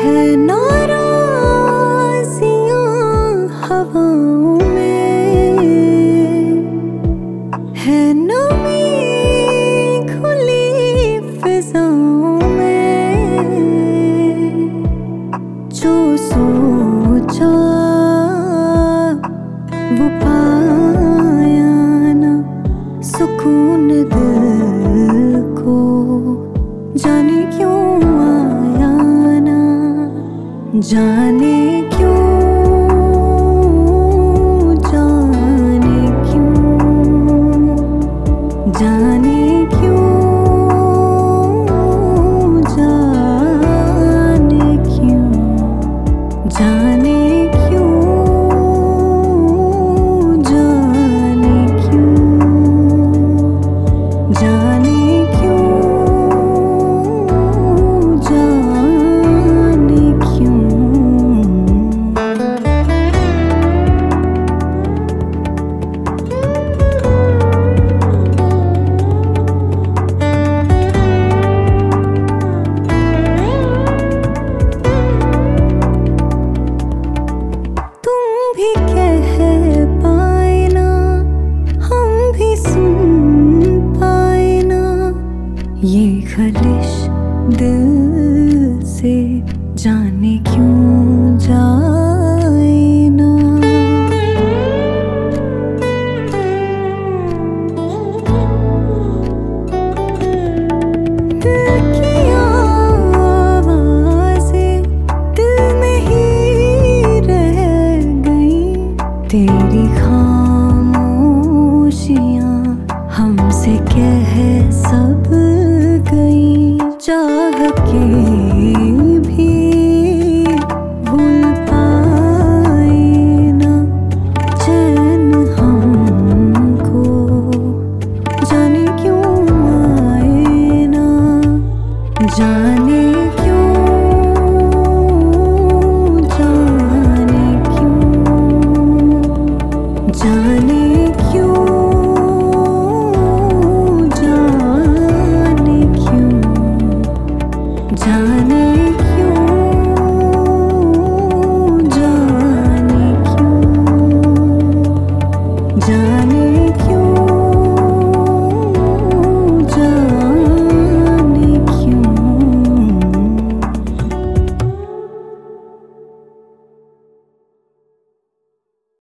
है नाराज़ियाँ हवाओं में, है नमी खुली फिजाओं में। जो सोचा वो पाया ना सुकून दिल को, जाने क्यों आया ना, जाने क्यों, जाने क्यों, जाने क्यों, जाने क्यों, जाने क्यों, जाने क्यों, जाने क्यों, जाने क्यों। तुम भी कह पाए ना, हम भी सुन पाए ना, ये खलिश दिल से जान